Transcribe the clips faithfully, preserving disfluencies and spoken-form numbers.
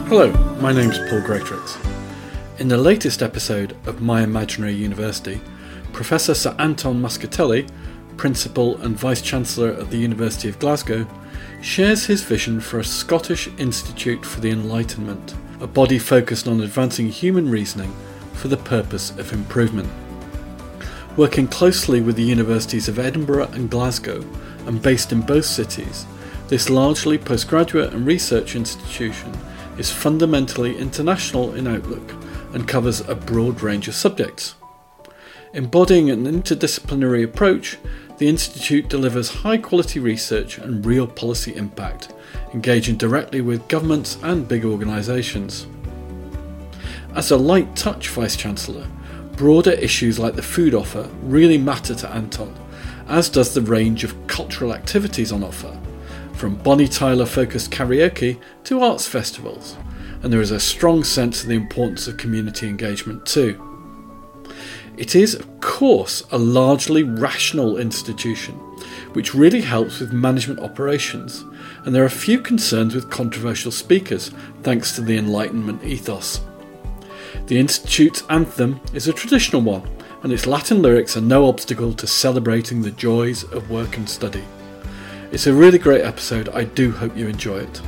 Hello, my name's Paul Greatrix. In the latest episode of My Imaginary University, Professor Sir Anton Muscatelli, Principal and Vice-Chancellor at the University of Glasgow, shares his vision for a Scottish Institute for the Enlightenment, a body focused on advancing human reasoning for the purpose of improvement. Working closely with the universities of Edinburgh and Glasgow, and based in both cities, this largely postgraduate and research institution is fundamentally international in outlook and covers a broad range of subjects. Embodying an interdisciplinary approach, the Institute delivers high-quality research and real policy impact, engaging directly with governments and big organisations. As a light-touch Vice-Chancellor, broader issues like the food offer really matter to Anton, as does the range of cultural activities on offer, from Bonnie Tyler-focused karaoke to arts festivals, and there is a strong sense of the importance of community engagement too. It is, of course, a largely rational institution, which really helps with management operations, and there are few concerns with controversial speakers, thanks to the Enlightenment ethos. The Institute's anthem is a traditional one, and its Latin lyrics are no obstacle to celebrating the joys of work and study. It's a really great episode. I do hope you enjoy it.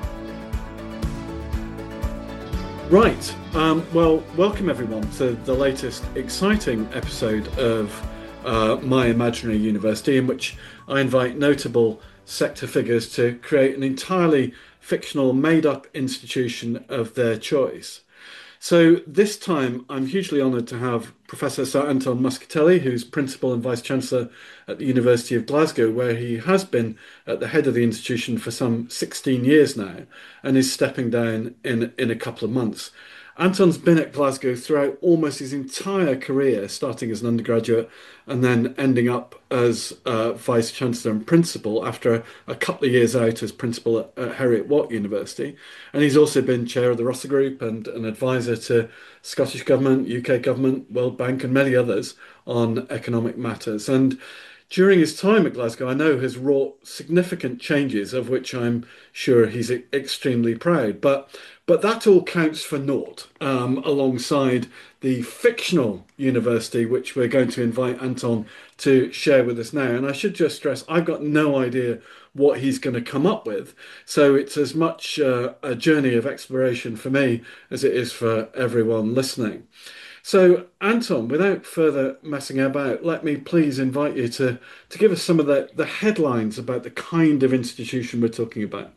Right, um, well, welcome everyone to the latest exciting episode of uh, My Imaginary University, in which I invite notable sector figures to create an entirely fictional, made-up institution of their choice. So this time I'm hugely honoured to have Professor Sir Anton Muscatelli, who's Principal and Vice-Chancellor at the University of Glasgow, where he has been at the head of the institution for some sixteen years now and is stepping down in, in a couple of months. Anton's been at Glasgow throughout almost his entire career, starting as an undergraduate and then ending up as uh, Vice-Chancellor and Principal after a, a couple of years out as Principal at, at Heriot-Watt University. And he's also been Chair of the Russell Group and an advisor to Scottish Government, U K Government, World Bank and many others on economic matters. And during his time at Glasgow, I know has wrought significant changes, of which I'm sure he's e- extremely proud. But but that all counts for naught um, alongside the fictional university, which we're going to invite Anton to share with us now. And I should just stress, I've got no idea what he's going to come up with. So it's as much uh, a journey of exploration for me as it is for everyone listening. So, Anton, without further messing about, let me please invite you to, to give us some of the, the headlines about the kind of institution we're talking about.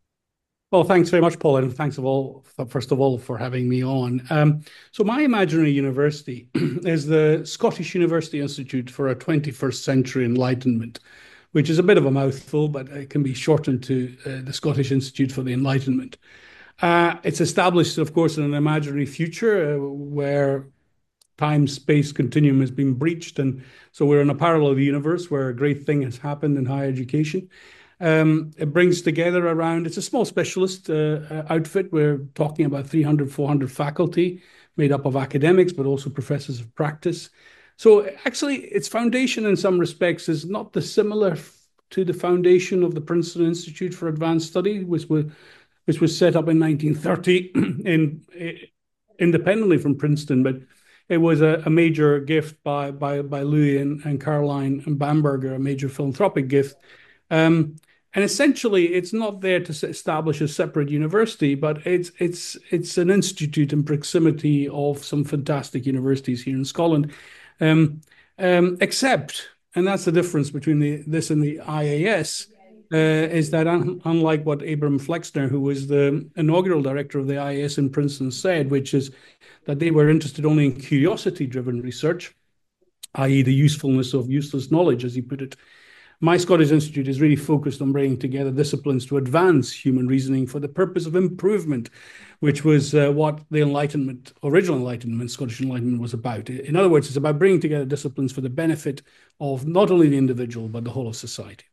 Well, thanks very much, Paul, and thanks of all, first of all, for having me on. Um, so my imaginary university is the Scottish University Institute for a twenty-first Century Enlightenment, which is a bit of a mouthful, but it can be shortened to uh, the Scottish Institute for the Enlightenment. Uh, it's established, of course, in an imaginary future uh, where time-space continuum has been breached. And so we're in a parallel universe where a great thing has happened in higher education. Um, it brings together around, it's a small specialist uh, outfit. We're talking about three hundred, four hundred faculty made up of academics, but also professors of practice. So actually, its foundation in some respects is not dissimilar to the foundation of the Princeton Institute for Advanced Study, which was, which was set up in nineteen thirty in, independently from Princeton, but it was a, a major gift by, by, by Louis and, and Caroline and Bamberger, a major philanthropic gift. Um, And essentially, it's not there to establish a separate university, but it's it's it's an institute in proximity of some fantastic universities here in Scotland. Um, um, except, and that's the difference between the, this and the I A S, uh, is that un, unlike what Abram Flexner, who was the inaugural director of the I A S in Princeton, said, which is that they were interested only in curiosity-driven research, that is the usefulness of useless knowledge, as he put it. My Scottish Institute is really focused on bringing together disciplines to advance human reasoning for the purpose of improvement, which was uh, what the Enlightenment, original Enlightenment, Scottish Enlightenment was about. In other words, it's about bringing together disciplines for the benefit of not only the individual, but the whole of society.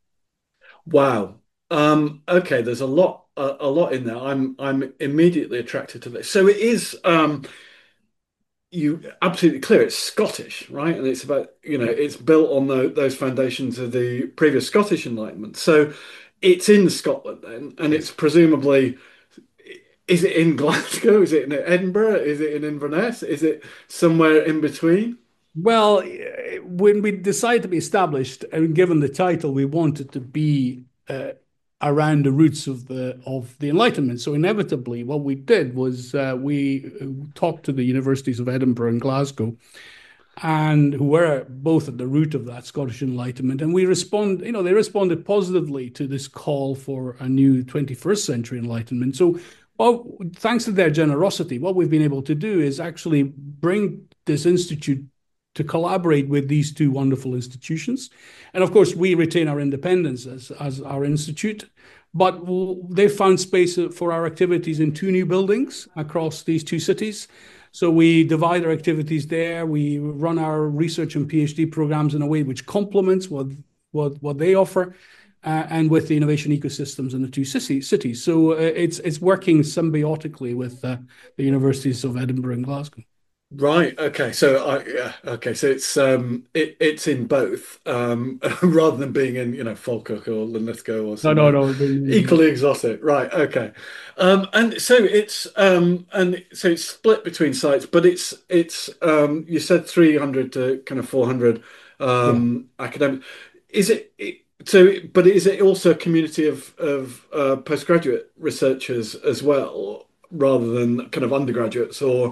Wow. Um, okay, there's a lot, a, a lot in there. I'm, I'm immediately attracted to this. So it is. Um, you absolutely clear it's Scottish, right? And it's about, you know, it's built on the, those foundations of the previous Scottish Enlightenment. So it's in Scotland then, and it's presumably is it in Glasgow? Is it in Edinburgh? Is it in Inverness? Is it somewhere in between? Well, eh, when we decided to be established and given the title, we wanted to be uh, around the roots of the of the Enlightenment. So inevitably, what we did was uh, we uh, talked to the universities of Edinburgh and Glasgow, and who were both at the root of that Scottish Enlightenment. And we respond, you know, they responded positively to this call for a new twenty-first century Enlightenment. So, well, thanks to their generosity, what we've been able to do is actually bring this institute to collaborate with these two wonderful institutions. And of course, we retain our independence as, as our institute, but they've found space for our activities in two new buildings across these two cities. So we divide our activities there. We run our research and PhD programs in a way which complements what what, what they offer, uh, and with the innovation ecosystems in the two cities. So uh, it's it's working symbiotically with uh, the universities of Edinburgh and Glasgow. Right. Okay. So I yeah. Okay. So it's um it it's in both um rather than being in you know Falkirk or Linlithgow or No, no, somewhere no. equally exotic. Right. Okay. Um and so it's um and so it's split between sites, but it's it's um you said three hundred to kind of four hundred Yeah. um academic. Is it, it so? But is it also a community of of uh, postgraduate researchers as well, rather than kind of undergraduates, or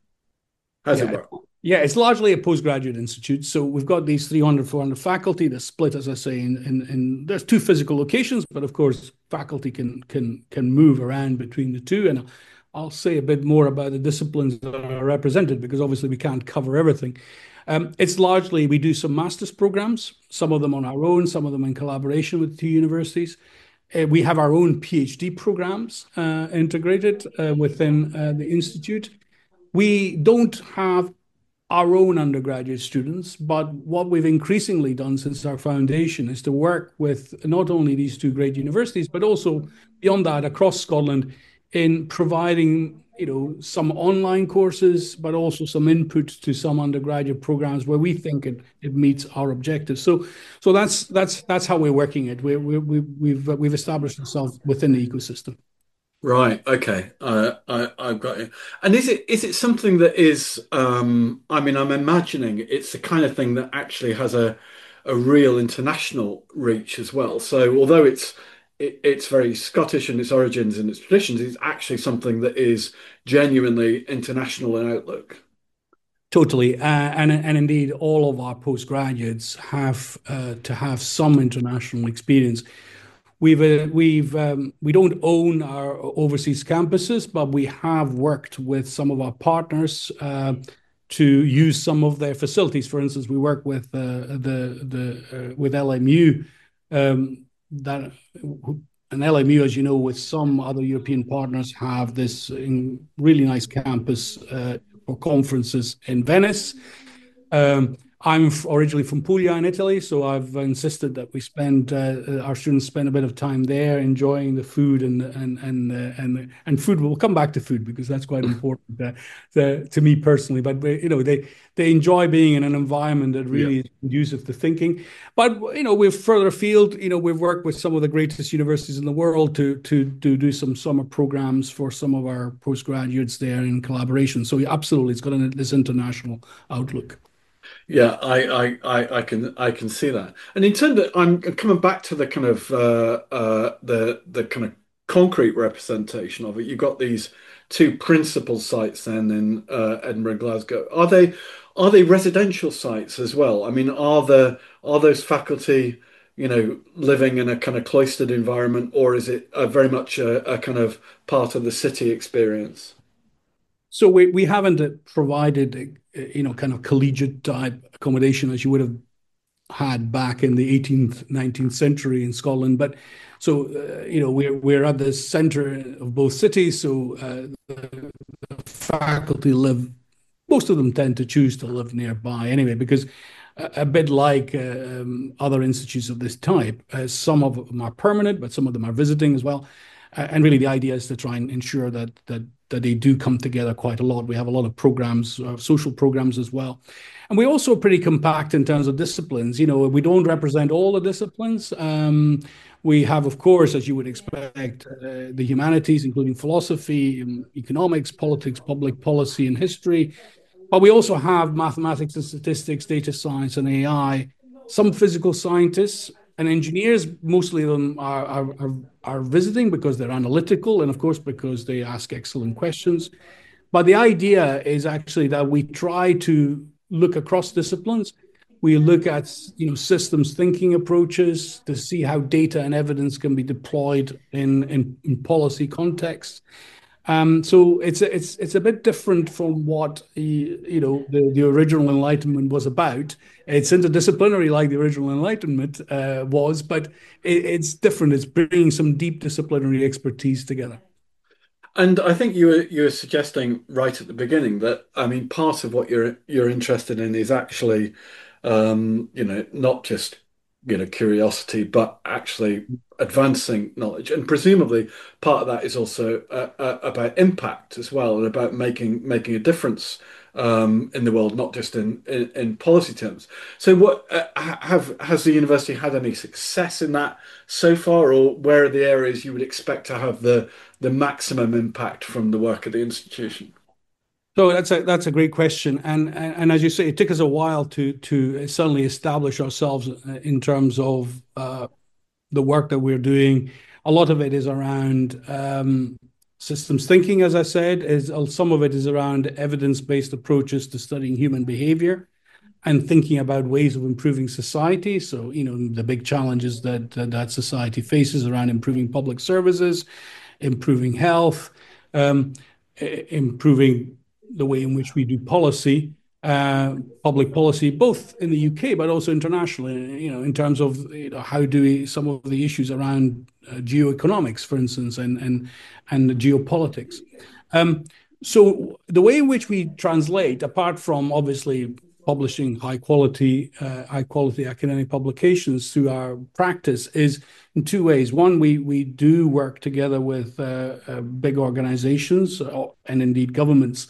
how's it Yeah. work? Yeah, it's largely a postgraduate institute. So we've got these three hundred, four hundred faculty. They're split, as I say, in, in, in there's two physical locations, but of course, faculty can can can move around between the two. And I'll say a bit more about the disciplines that are represented because obviously we can't cover everything. Um, it's largely, we do some master's programs, some of them on our own, some of them in collaboration with two universities. Uh, we have our own PhD programs uh, integrated uh, within uh, the institute. We don't have our own undergraduate students, but what we've increasingly done since our foundation is to work with not only these two great universities, but also beyond that across Scotland in providing, you know, some online courses, but also some input to some undergraduate programs where we think it, it meets our objectives. So, so that's that's that's how we're working it. We we we we've we've established ourselves within the ecosystem. Right. Okay. Uh, I I've got you. And is it is it something that is? Um, I mean, I'm imagining it's the kind of thing that actually has a a real international reach as well. So although it's it, it's very Scottish in its origins and its traditions, it's actually something that is genuinely international in outlook. Totally, uh, and and indeed, all of our postgraduates have uh, to have some international experience. We've uh, we've um, we don't own our overseas campuses, but we have worked with some of our partners uh, to use some of their facilities. For instance, we work with uh, the the uh, with L M U, um, that and L M U, as you know, with some other European partners, have this really nice campus uh, for conferences in Venice. Um, I'm originally from Puglia in Italy, so I've insisted that we spend uh, our students spend a bit of time there, enjoying the food and and and uh, and and food. We'll come back to food because that's quite important uh, to, to me personally. But you know, they they enjoy being in an environment that Yeah. really is conducive to thinking. But you know, we're further afield. You know, we've worked with some of the greatest universities in the world to to to do some summer programs for some of our postgraduates there in collaboration. So absolutely, it's got an, this international outlook. Yeah, I, I, I, I can, I can see that. And in terms of, I'm coming back to the kind of, uh, uh, the, the kind of concrete representation of it. You've got these two principal sites then in uh, Edinburgh and Glasgow. Are they, are they residential sites as well? I mean, are the, are those faculty, you know, living in a kind of cloistered environment, or is it uh, very much a, a kind of part of the city experience? So we we haven't uh, provided, uh, you know, kind of collegiate type accommodation as you would have had back in the eighteenth, nineteenth century in Scotland. But so, uh, you know, we're we're at the center of both cities. So uh, the faculty live, most of them tend to choose to live nearby anyway, because a, a bit like uh, um, other institutes of this type, uh, some of them are permanent, but some of them are visiting as well. Uh, and really, the idea is to try and ensure that that that they do come together quite a lot. We have a lot of programs, uh, social programs as well. And we're also pretty compact in terms of disciplines. You know, we don't represent all the disciplines, um, We have, of course, as you would expect, uh, the humanities, including philosophy, um, economics, politics, public policy, and history. But we also have mathematics and statistics, data science, and A I. Some physical scientists and engineers, mostly of them are, are, are visiting because they're analytical and, of course, because they ask excellent questions. But the idea is actually that we try to look across disciplines. We look at, you know, systems thinking approaches to see how data and evidence can be deployed in, in, in policy contexts. Um, so it's a, it's it's a bit different from what you know the, the original Enlightenment was about. It's interdisciplinary like the original Enlightenment uh, was, but it, it's different. It's bringing some deep disciplinary expertise together. And I think you were you were suggesting right at the beginning that I mean part of what you're you're interested in is actually um, you know not just you know curiosity but actually advancing knowledge, and presumably part of that is also uh, uh, about impact as well, and about making making a difference um, in the world, not just in, in in policy terms. So what uh, have has the university had any success in that so far, or where are the areas you would expect to have the the maximum impact from the work of the institution? So that's a that's a great question, and and, and as you say, it took us a while to to suddenly establish ourselves uh, in terms of uh, the work that we're doing. A lot of it is around um, systems thinking, as I said. Is some of it is around evidence-based approaches to studying human behavior and thinking about ways of improving society. So, you know, the big challenges that that, that society faces around improving public services, improving health, um, improving the way in which we do policy, uh, public policy, both in the U K but also internationally. You know, in terms of you know, how do we some of the issues around uh, geoeconomics, for instance, and and and geopolitics. Um, so the way in which we translate, apart from obviously publishing high quality, uh, high quality academic publications through our practice, is in two ways. One, we we do work together with uh, uh, big organizations uh, and indeed governments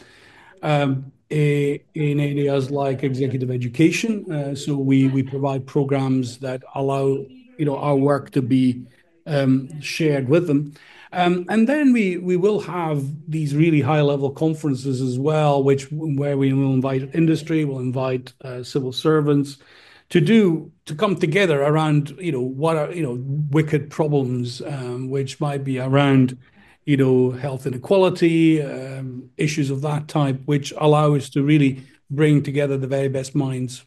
um, in areas like executive education. Uh, so we we provide programs that allow you know our work to be um, shared with them. Um, and then we we will have these really high level conferences as well, which where we will invite industry, we'll invite uh, civil servants to do to come together around you know what are you know wicked problems um, which might be around you know health inequality, um, issues of that type, which allow us to really bring together the very best minds.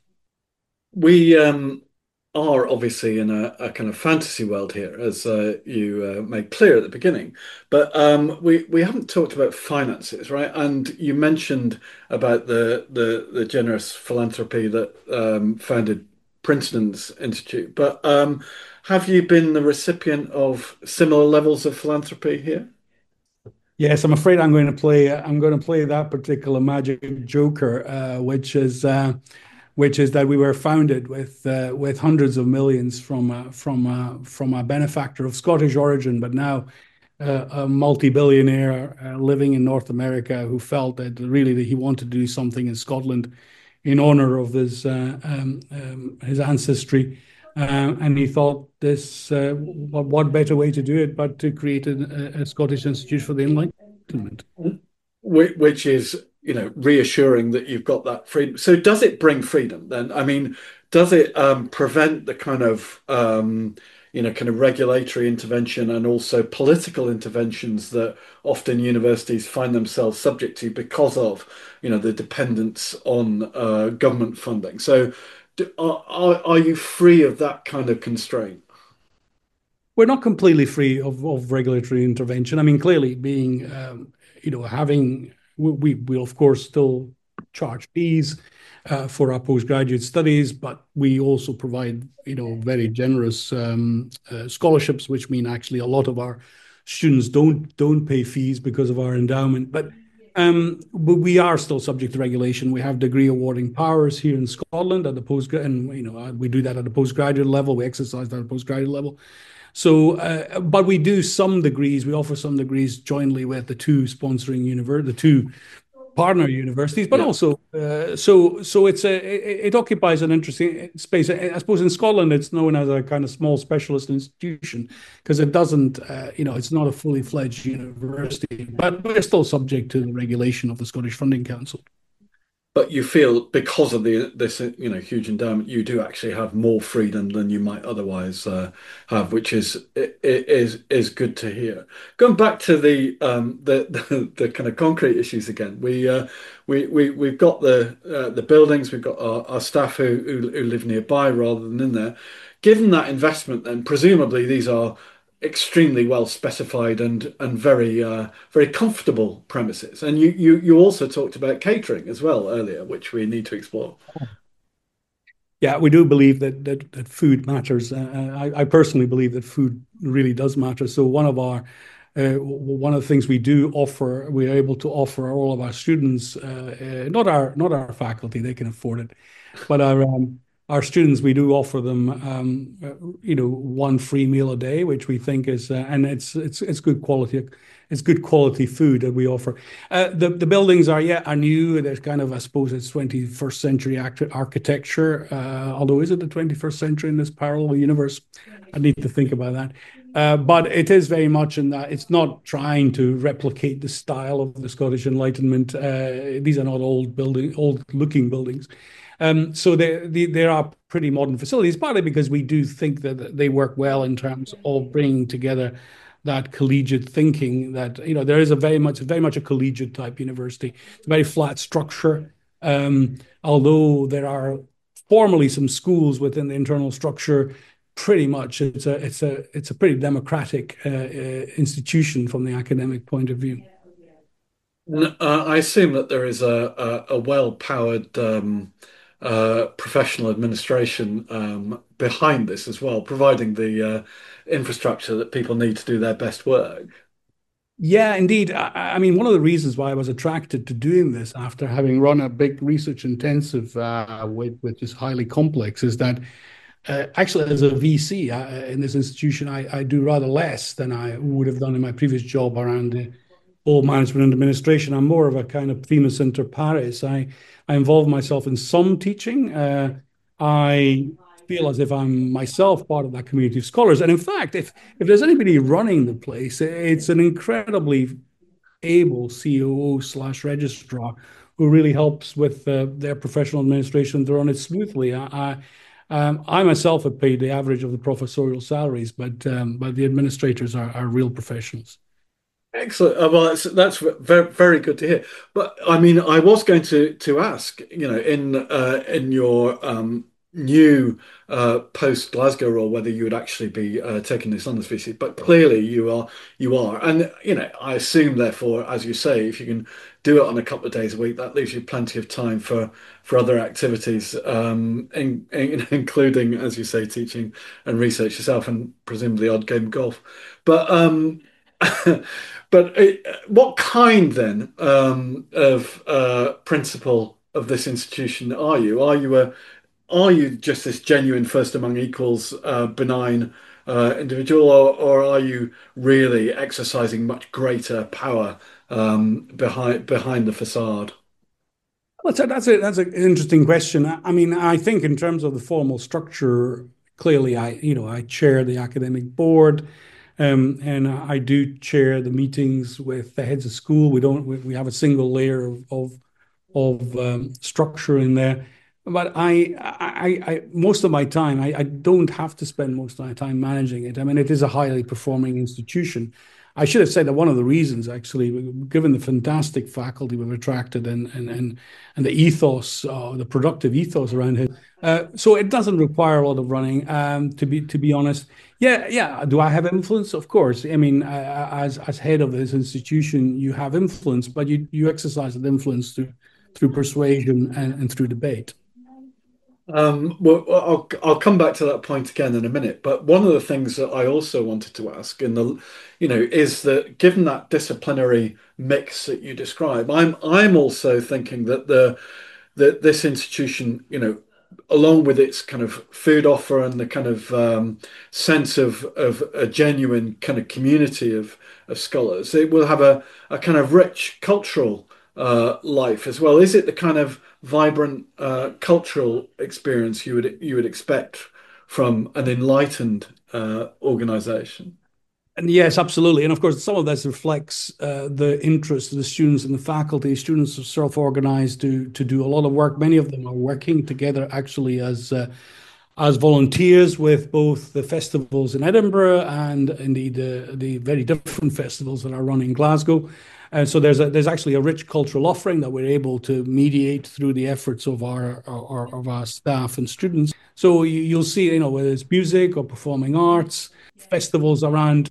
We um, are obviously in a, a kind of fantasy world here, as uh, you uh, made clear at the beginning. But um, we we haven't talked about finances, right? And you mentioned about the the, the generous philanthropy that um, founded Princeton's Institute. But um, have you been the recipient of similar levels of philanthropy here? Yes, I'm afraid I'm going to play. I'm going to play that particular magic joker, uh, which is uh, which is that we were founded with uh, with hundreds of millions from uh, from uh, from a benefactor of Scottish origin, but now uh, a multi-billionaire uh, living in North America who felt that really that he wanted to do something in Scotland in honor of his uh, um, um, his ancestry. Uh, and he thought this, uh, what, what better way to do it but to create a, a Scottish Institute for the Enlightenment? Which is, you know, reassuring that you've got that freedom. So does it bring freedom then? I mean, does it um, prevent the kind of, um, you know, kind of regulatory intervention and also political interventions that often universities find themselves subject to because of, you know, the dependence on uh, government funding? So do, are, are, are you free of that kind of constraint? We're not completely free of, of regulatory intervention. I mean, clearly being, um, you know, having, we, we of course still charge fees uh, for our postgraduate studies, but we also provide, you know, very generous um, uh, scholarships, which mean actually a lot of our students don't don't pay fees because of our endowment. But um, but we are still subject to regulation. We have degree awarding powers here in Scotland at the post, and you know we do that at the postgraduate level. We exercise that at the postgraduate level. So, uh, but we do some degrees. We offer some degrees jointly with the two sponsoring university, the two partner universities, but Yeah. also uh, so so it's a it, it occupies an interesting space. I, I suppose in Scotland it's known as a kind of small specialist institution because it doesn't uh, you know it's not a fully fledged university, but we're still subject to the regulation of the Scottish Funding Council. But you feel because of the this you know huge endowment, you do actually have more freedom than you might otherwise uh, have, which is is is good to hear. Going back to the um, the, the the kind of concrete issues again, we uh, we we we've got the uh, the buildings, we've got our, our staff who, who who live nearby rather than in there. Given that investment, then presumably these are extremely well specified and and very uh, very comfortable premises. And you, you you also talked about catering as well earlier, which we need to explore. Yeah, we do believe that that, that food matters. Uh, I, I personally believe that food really does matter. So one of our uh, one of the things we do offer, we're able to offer all of our students, uh, uh, not our not our faculty, they can afford it, but our um, our students, we do offer them, um, uh, you know, one free meal a day, which we think is, uh, and it's it's it's good quality, it's good quality food that we offer. Uh, the the buildings are yeah are new. There's kind of I suppose it's twenty-first century architecture. Uh, although is it the twenty-first century in this parallel universe? I need to think about that. Uh, but it is very much in that it's not trying to replicate the style of the Scottish Enlightenment. Uh, these are not old building, old looking buildings. Um, so they, they, there are pretty modern facilities, partly because we do think that they work well in terms of bringing together that collegiate thinking that, you know, there is a very much, very much a collegiate type university. It's a very flat structure. Um, although there are formally some schools within the internal structure, pretty much it's a, it's a, it's a pretty democratic uh, uh, institution from the academic point of view. Uh, I assume that there is a a, a well-powered um, uh, professional administration um, behind this as well, providing the uh, infrastructure that people need to do their best work. Yeah, indeed. I, I mean, one of the reasons why I was attracted to doing this after having run a big research intensive uh, with, which is highly complex is that uh, actually, as a V C uh, in this institution, I, I do rather less than I would have done in my previous job around the whole management and administration. I'm more of a kind of primus inter pares. I, I involve myself in some teaching. Uh, I feel as if I'm myself part of that community of scholars. And in fact, if if there's anybody running the place, it's an incredibly able C O O slash registrar who really helps with uh, their professional administration to run it smoothly. I, I, um, I myself have paid the average of the professorial salaries, but um, but the administrators are, are real professionals. Excellent. Uh, well, that's that's very very good to hear. But I mean, I was going to to ask, you know, in uh, in your um, new uh, post Glasgow role, whether you would actually be uh, taking this on as V C. But clearly, you are you are, and you know, I assume therefore, as you say, if you can do it on a couple of days a week, that leaves you plenty of time for for other activities, um, in, in, including, as you say, teaching and research yourself, and presumably odd game of golf. But um, But uh, what kind then um, of uh, principal of this institution are you? Are you a are you just this genuine first among equals, uh, benign uh, individual, or, or are you really exercising much greater power um, behind behind the facade? Well, that's a, that's a, that's an interesting question. I, I mean, I think in terms of the formal structure, clearly, I you know I chair the academic board. Um, and I do chair the meetings with the heads of school. We don't we, we have a single layer of of, of um, structure in there. But I, I, I, most of my time, I, I don't have to spend most of my time managing it. I mean, it is a highly performing institution. I should have said that one of the reasons, actually, given the fantastic faculty we've attracted and and and, and the ethos, uh, the productive ethos around it. Uh, so it doesn't require a lot of running. Um, to be to be honest, yeah, yeah. Do I have influence? Of course. I mean, uh, as as head of this institution, you have influence, but you you exercise that influence through through persuasion and, and through debate. Um, well, I'll I'll come back to that point again in a minute. But one of the things that I also wanted to ask in the, you know, is that given that disciplinary mix that you describe, I'm I'm also thinking that the that this institution, you know, along with its kind of food offer and the kind of um, sense of of a genuine kind of community of of scholars, it will have a a kind of rich cultural uh, life as well? Is it the kind of vibrant uh, cultural experience you would you would expect from an enlightened uh, organization? And yes, absolutely. And of course, some of this reflects uh, the interest of the students and the faculty. Students are self-organized to to do a lot of work. Many of them are working together actually as uh, as volunteers with both the festivals in Edinburgh and indeed uh, the very different festivals that are run in Glasgow. And so there's a, there's actually a rich cultural offering that we're able to mediate through the efforts of our, our of our staff and students. So you, you'll see, you know, whether it's music or performing arts, festivals around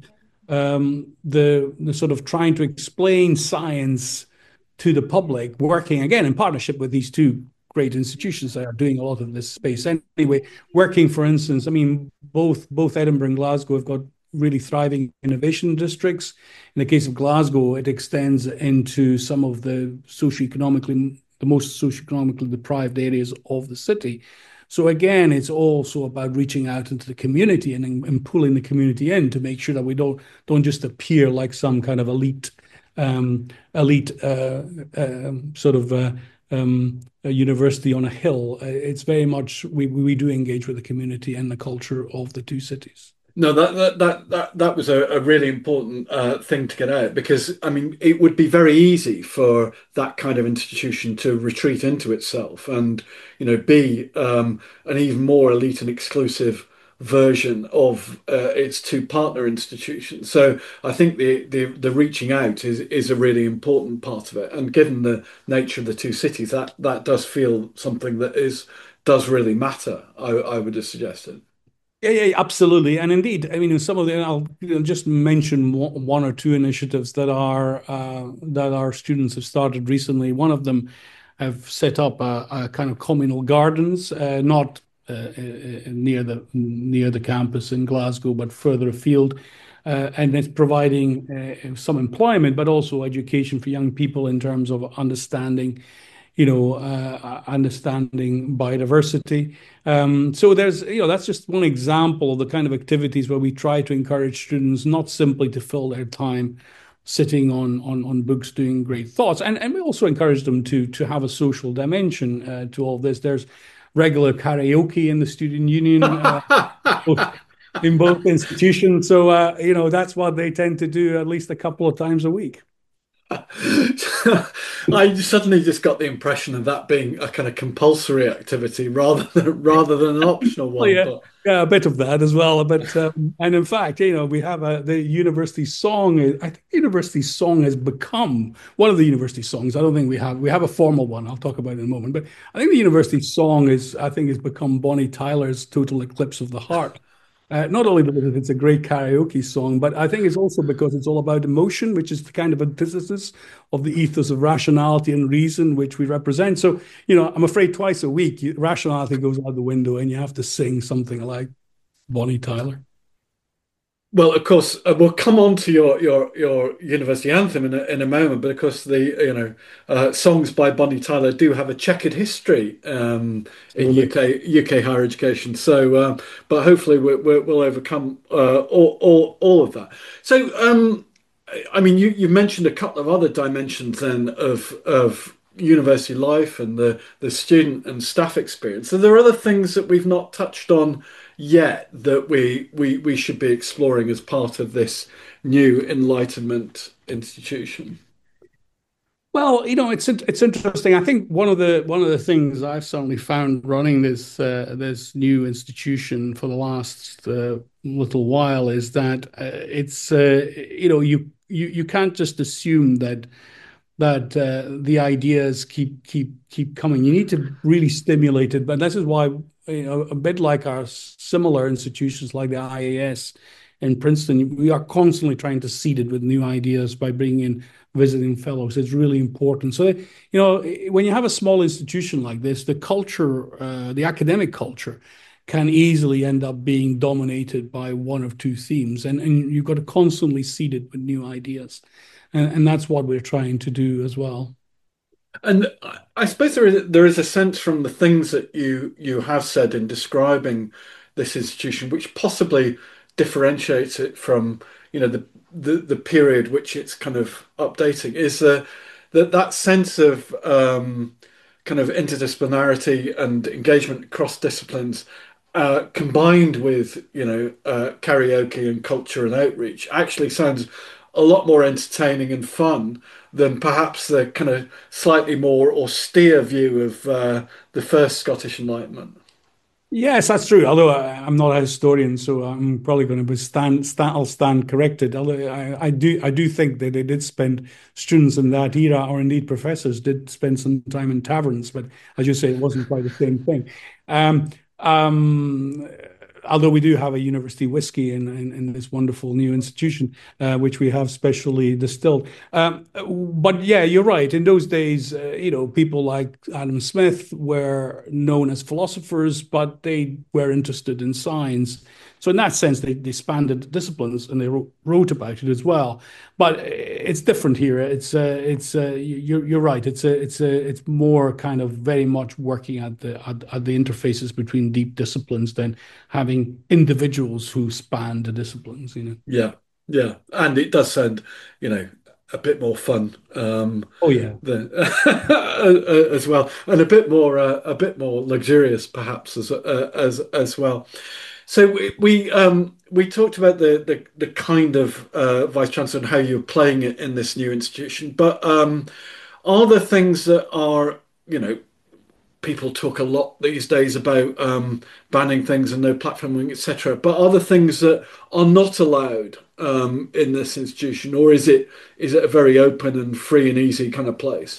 um, the the sort of trying to explain science to the public, working again in partnership with these two great institutions that are doing a lot of this space anyway. Working, for instance, I mean, both both Edinburgh and Glasgow have got really thriving innovation districts. In the case of Glasgow, it extends into some of the socioeconomically the most socioeconomically deprived areas of the city. So again, it's also about reaching out into the community and, and pulling the community in to make sure that we don't don't just appear like some kind of elite um, elite uh, uh, sort of uh, um, a university on a hill. Uh, It's very much we we do engage with the community and the culture of the two cities. No, that that that that, that was a, a really important uh, thing to get out because I mean it would be very easy for that kind of institution to retreat into itself and you know be um, an even more elite and exclusive version of uh, its two partner institutions. So I think the, the the reaching out is is a really important part of it. And given the nature of the two cities, that that does feel something that is does really matter. I I would have suggested. Yeah, yeah, absolutely. And indeed, I mean, some of the, I'll you know, just mention one one or two initiatives that are uh, that our students have started recently. One of them have set up a, a kind of communal gardens, uh, not uh, uh, near the near the campus in Glasgow, but further afield. Uh, and it's providing uh, some employment, but also education for young people in terms of understanding you know, uh, understanding biodiversity. Um, so there's, you know, that's just one example of the kind of activities where we try to encourage students not simply to fill their time sitting on on on books doing great thoughts, and and we also encourage them to to have a social dimension uh, to all this. There's regular karaoke in the student union. Uh, in both institutions. So, uh, you know, that's what they tend to do at least a couple of times a week. I suddenly just got the impression of that being a kind of compulsory activity rather than rather than an optional Oh, one. yeah, But yeah, a bit of that as well. But um, and in fact, you know, we have a, the university song. I think the university song has become one of the university songs. I don't think we have we have a formal one. I'll talk about it in a moment. But I think the university song is I think has become Bonnie Tyler's "Total Eclipse of the Heart." Uh, not only because it's a great karaoke song, but I think it's also because it's all about emotion, which is the kind of antithesis of the ethos of rationality and reason, which we represent. So, you know, I'm afraid twice a week, rationality goes out the window and you have to sing something like Bonnie Tyler. well, of course, uh, we'll come on to your your your university anthem in a, in a moment. But of course, the you know uh, songs by Bonnie Tyler do have a checkered history um, in Absolutely. U K U K higher education. So, um, but hopefully, we, we, we'll overcome uh, all, all all of that. So, um, I mean, you you mentioned a couple of other dimensions then of of university life and the the student and staff experience. So there are other things that we've not touched on yet that we we we should be exploring as part of this new Enlightenment institution. Well, you know, it's it's interesting. I think one of the one of the things I've certainly found running this uh, this new institution for the last uh, little while is that uh, it's uh, you know you you you can't just assume that that uh, the ideas keep keep keep coming. You need to really stimulate it. But this is why you know a bit like our similar institutions like the I A S in Princeton, we are constantly trying to seed it with new ideas by bringing in visiting fellows. It's really important. So you know when you have a small institution like this, the culture, uh, the academic culture. Can easily end up being dominated by one of two themes, and, and you've got to constantly seed it with new ideas. And, and that's what we're trying to do as well. And I I suppose there is there is a sense from the things that you you have said in describing this institution, which possibly differentiates it from, you know, the the, the period which it's kind of updating, is the that that sense of um, kind of interdisciplinarity and engagement across disciplines, uh, combined with, you know, uh, karaoke and culture and outreach, actually sounds a lot more entertaining and fun than perhaps the kind of slightly more austere view of uh, the first Scottish Enlightenment. Yes, that's true. Although I, I'm not a historian, so I'm probably going to stand, stand, I'll stand corrected. Although I, I do, I do think that they did spend students in that era, or indeed professors, did spend some time in taverns. But as you say, it wasn't quite the same thing. Um, um, Although we do have a university whiskey in, in, in this wonderful new institution, uh, which we have specially distilled. Um, but yeah, you're right. In those days, uh, you know, people like Adam Smith were known as philosophers, but they were interested in science. So in that sense, they, they spanned disciplines and they wrote, wrote about it as well. But it's different here. It's uh, it's uh, you're you're right. It's a it's a it's more kind of very much working at the at, at the interfaces between deep disciplines than having individuals who span the disciplines. You know. Yeah, yeah, and it does sound, you know, a bit more fun um, Oh yeah. than as well, and a bit more uh, a bit more luxurious perhaps as uh, as as well. So we we, um, we talked about the the, the kind of uh, vice chancellor and how you're playing it in this new institution, but um, are there things that are, you know, people talk a lot these days about um, banning things and no platforming, et cetera. But are there things that are not allowed um, in this institution, or is it is it a very open and free and easy kind of place?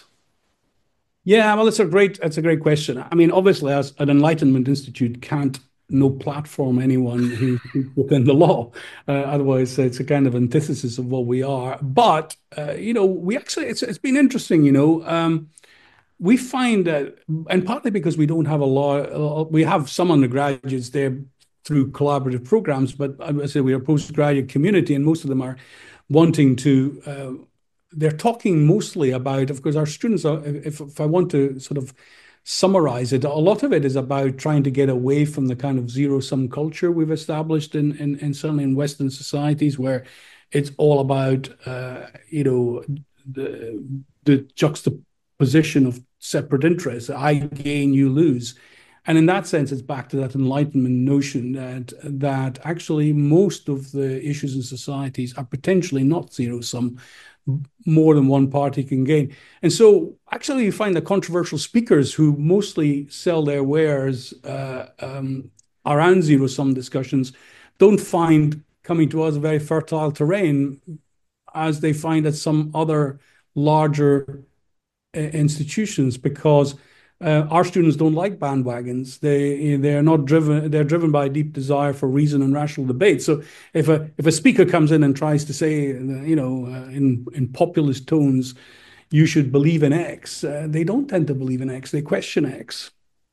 Yeah, well, that's a great that's a great question. I mean, obviously, as an Enlightenment Institute can't no platform anyone who's within the law. Uh, otherwise, it's a kind of antithesis of what we are. But uh, you know, we actually it's it's been interesting. You know, um, we find that, and partly because we don't have a lot, we have some undergraduates there through collaborative programs, but I say we are a postgraduate community, and most of them are wanting to. Uh, they're talking mostly about, of course, our students are. If, if I want to sort of summarize it, a lot of it is about trying to get away from the kind of zero-sum culture we've established in, in, in certainly in Western societies, where it's all about, uh, you know, the the juxtaposition of separate interests. I gain, you lose. And in that sense, it's back to that Enlightenment notion that that actually most of the issues in societies are potentially not zero sum. More than one party can gain. And so actually you find that controversial speakers who mostly sell their wares uh, um, around zero sum discussions don't find coming to us a very fertile terrain, as they find at some other larger uh, institutions, because uh, our students don't like bandwagons. They they're not driven. They're driven by a deep desire for reason and rational debate. So if a if a speaker comes in and tries to say, you know, uh, in in populist tones, you should believe in X, uh, they don't tend to believe in X. They question X.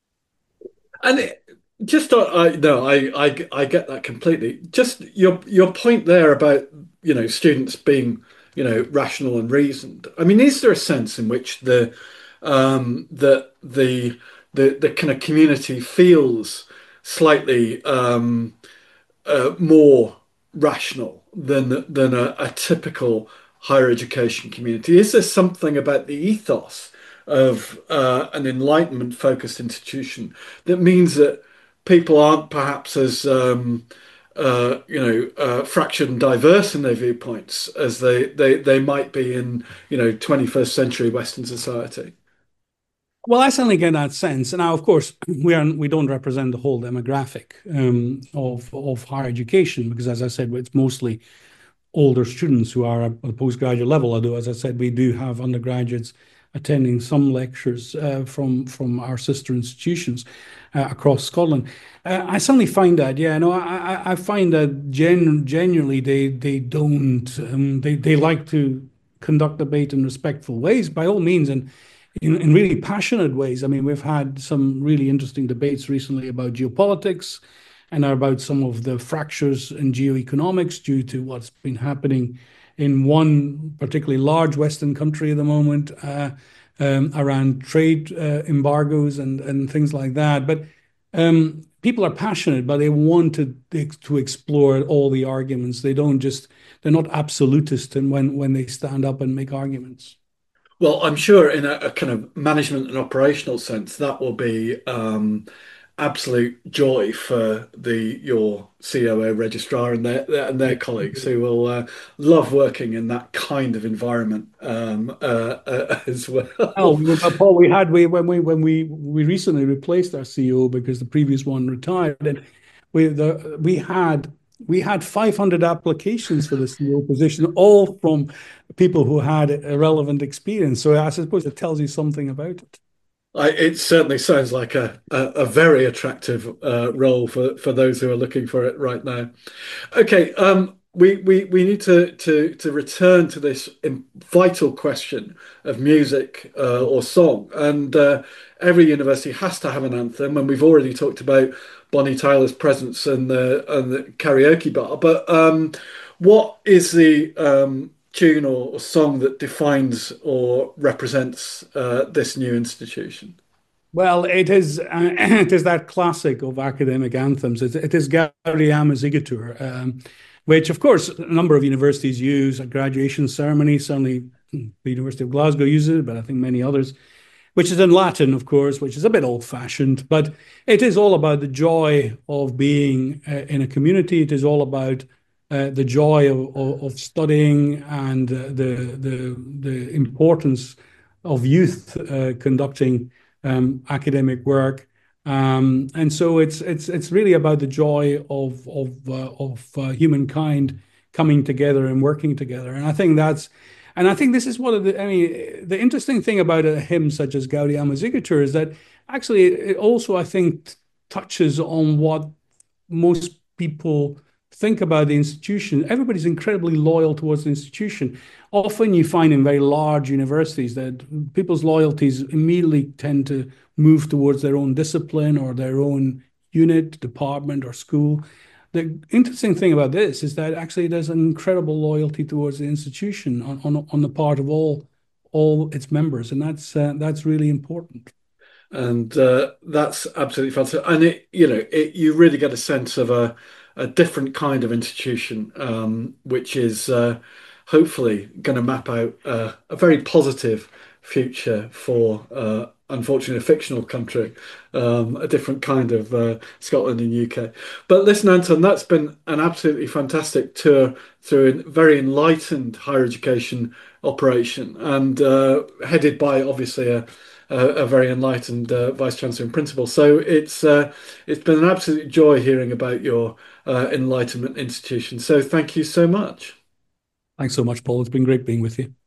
And it, just uh, I no, I, I I get that completely. Just your your point there about, you know, students being, you know, rational and reasoned. I mean, is there a sense in which the um, that the the the kind of community feels slightly um, uh, more rational than than a, a typical higher education community? Is there something about the ethos of uh, an enlightenment focused institution that means that people aren't perhaps as um, uh, you know uh, fractured and diverse in their viewpoints as they, they they might be in, you know, twenty-first century Western society? Well, I certainly get that sense. Now, of course, we are we don't represent the whole demographic um, of of higher education, because, as I said, it's mostly older students who are at the postgraduate level. Although, as I said, we do have undergraduates attending some lectures uh, from from our sister institutions uh, across Scotland. Uh, I certainly find that, yeah, no, I I find that gen generally they they don't um, they they like to conduct debate in respectful ways, by all means, and in, in really passionate ways. I mean, we've had some really interesting debates recently about geopolitics and about some of the fractures in geoeconomics due to what's been happening in one particularly large Western country at the moment uh, um, around trade uh, embargoes and, and things like that. But um, people are passionate, but they want to to explore all the arguments. They don't just they're not absolutist, and when when they stand up and make arguments. Well, I'm sure in a, a kind of management and operational sense, that will be um, absolute joy for the your C O O registrar and their, their and their colleagues who will uh, love working in that kind of environment um, uh, uh, as Oh, well. we were, but Paul, we had we when we when we we recently replaced our C E O because the previous one retired, and we the we had we had five hundred applications for the C E O position, all from people who had irrelevant experience. So I suppose it tells you something about it. I, it certainly sounds like a, a, a very attractive uh, role for, for those who are looking for it right now. Okay, um, we, we, we need to, to, to return to this vital question of music uh, or song. And uh, every university has to have an anthem. And we've already talked about Bonnie Tyler's presence and the, and the karaoke bar. But um, what is the um, tune or, or song that defines or represents uh, this new institution? Well, it is uh, it is that classic of academic anthems. It, it is Gaudium Igitur, um, which, of course, a number of universities use at graduation ceremony. Certainly, the University of Glasgow uses it, but I think many others, which is in Latin, of course, which is a bit old-fashioned. But it is all about the joy of being uh, in a community. It is all about uh, the joy of, of, of studying and uh, the, the, the importance of youth uh, conducting um, academic work. Um, and so it's it's it's really about the joy of of uh, of uh, humankind coming together and working together. And I think that's and I think this is one of the I mean the interesting thing about a hymn such as Gaudium Igitur is that actually it also I think touches on what most people think about the institution. Everybody's incredibly loyal towards the institution. Often you find in very large universities that people's loyalties immediately tend to move towards their own discipline or their own unit, department, or school. The interesting thing about this is that actually there's an incredible loyalty towards the institution on, on, on the part of all all its members, and that's uh, that's really important. And uh, that's absolutely fantastic. And it, you know, it, you really get a sense of a, a different kind of institution, um, which is uh, hopefully going to map out uh, a very positive future for, uh, unfortunately, a fictional country, um, a different kind of uh, Scotland and U K. But listen, Anton, that's been an absolutely fantastic tour through a very enlightened higher education operation and uh, headed by obviously a a, a very enlightened uh, vice chancellor and principal. So it's uh, it's been an absolute joy hearing about your uh, Enlightenment institution. So thank you so much. Thanks so much, Paul. It's been great being with you.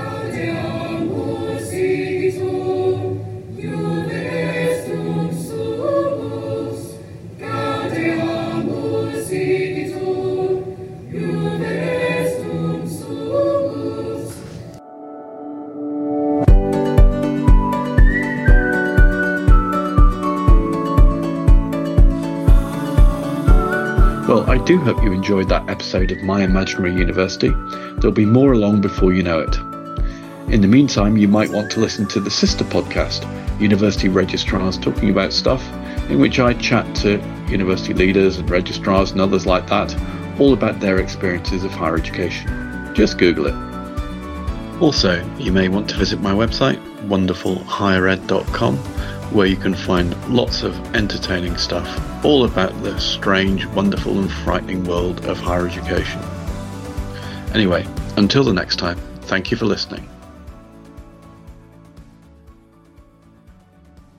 Well, I do hope you enjoyed that episode of My Imaginary University. There'll be more along before you know it. In the meantime, you might want to listen to the sister podcast, University Registrars Talking About Stuff, in which I chat to university leaders and registrars and others like that, all about their experiences of higher education. Just Google it. Also, you may want to visit my website, wonderful higher ed dot com, where you can find lots of entertaining stuff all about the strange, wonderful and frightening world of higher education. Anyway, until the next time, thank you for listening.